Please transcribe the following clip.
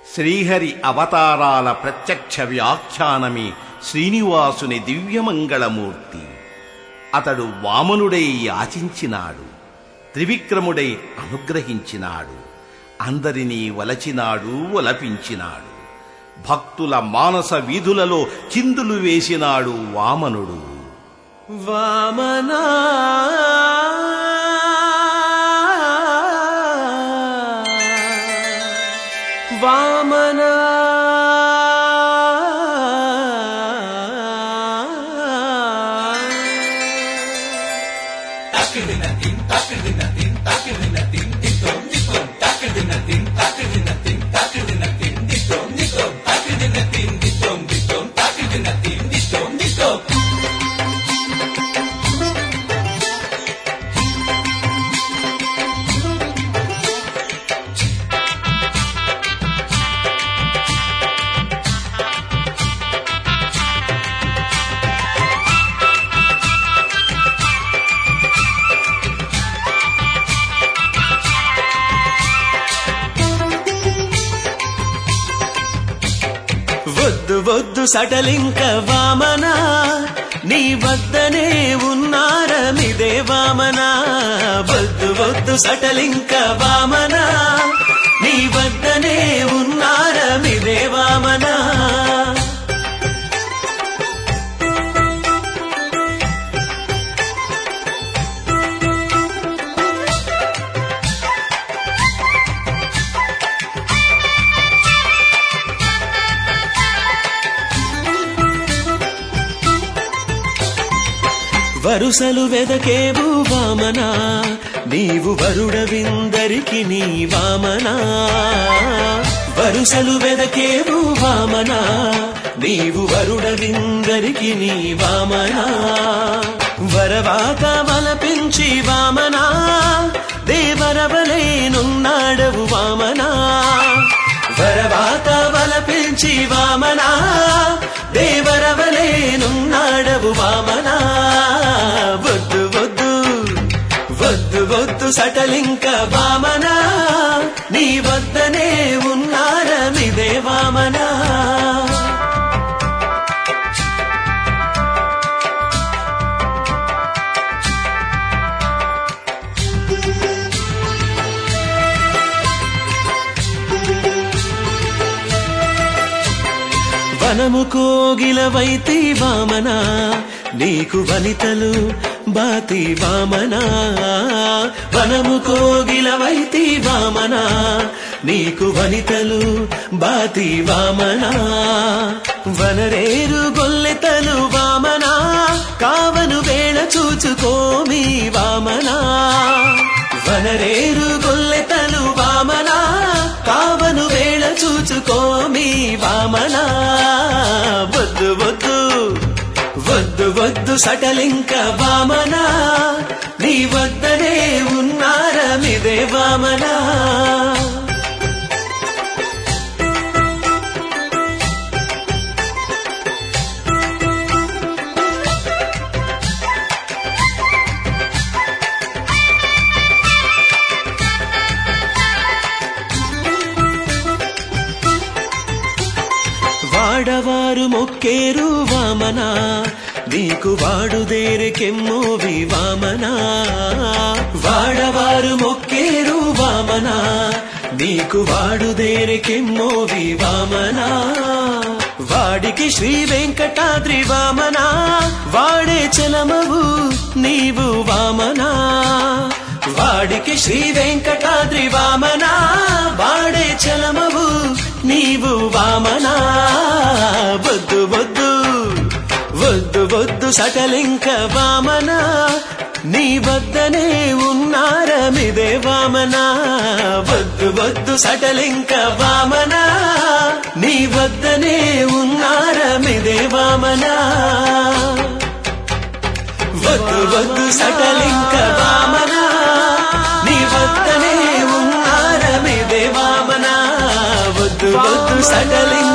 శ్రీహరి అవతారాల ప్రత్యక్ష వ్యాఖ్యానమే శ్రీనివాసుని దివ్యమంగళమూర్తి. అతడు వామనుడై యాచించినాడు, త్రివిక్రముడై అనుగ్రహించినాడు, అందరినీ వలచినాడు, ఒలపించినాడు. భక్తుల మానస వీధులలో చిందులు వేసినాడు వామనుడు. వామనా వామనా వద్దు వద్దు సటలింక వామనా, నీ వద్దనే ఉన్నారమిదే వామనా. వద్దు వద్దు సటలింక వామనా, నీ వద్దనే ఉన్నారమిదే వామనా. వరుసలు వెదకేవు వామనా, నీవు వరుడవిందరికి నీ వామనా. వరుసలు వెదకేవు వామనా, నీవు వరుడవిందరికి నీ వామనా. వరవాత వలపించి వామనా, దేవరవలేనున్నాడవు వామనా. వరవాత వలపించి వామనా, దేవరవలేనున్నాడవు వామనా. వద్దు వద్దు వద్దు వద్దు సటలింక వామనా, నీ వద్దనే ఉన్నారమిదే వామనా. వనము కోగిలవైతి వామనా, నీకు వనితలు బాతి వామనా. వనము కోగిలవైతి వామనా, నీకు వనితలు బాతి వామనా. వనరేరు గొల్లెతలు వామనా, కావను వేళ చూచుకోమి వామనా. వనరేరు గొల్లెతలు వామనా, కావను వేళ చూచుకోమి వామనా. వద్దు వద్దు వద్దు వద్దు సటలింక వామనా, నీ వద్దనే ఉన్నారమిదే వామనా. వాడవారు మొక్కేరు వామనా, నీకు వాడుదేరెకెమ్మోవి వామనా. వాడవారు మొక్కేరు వామనా, నీకు వాడుదేరెకెమ్మోవి వామనా. వాడికి శ్రీ వెంకటాద్రి వామనా, వాడే చలమవు నీవు వామనా. వాడికి శ్రీ వెంకటాద్రి వామనా, వాడే చలమవు నీవు వామనా. వద్దు వద్దు వద్దు వద్దు సటలింక వామనా, నీ వద్దనే ఉన్నారమిదే వామనా. వద్దు వద్దు సటలింక వామనా, నీ వద్దనే ఉన్నారమిదే వామనా. వద్దు వద్దు సటలింక వామనా, నీ వద్దనే ఉన్నారమిదే వామనా. వద్దు వద్దు సటలింక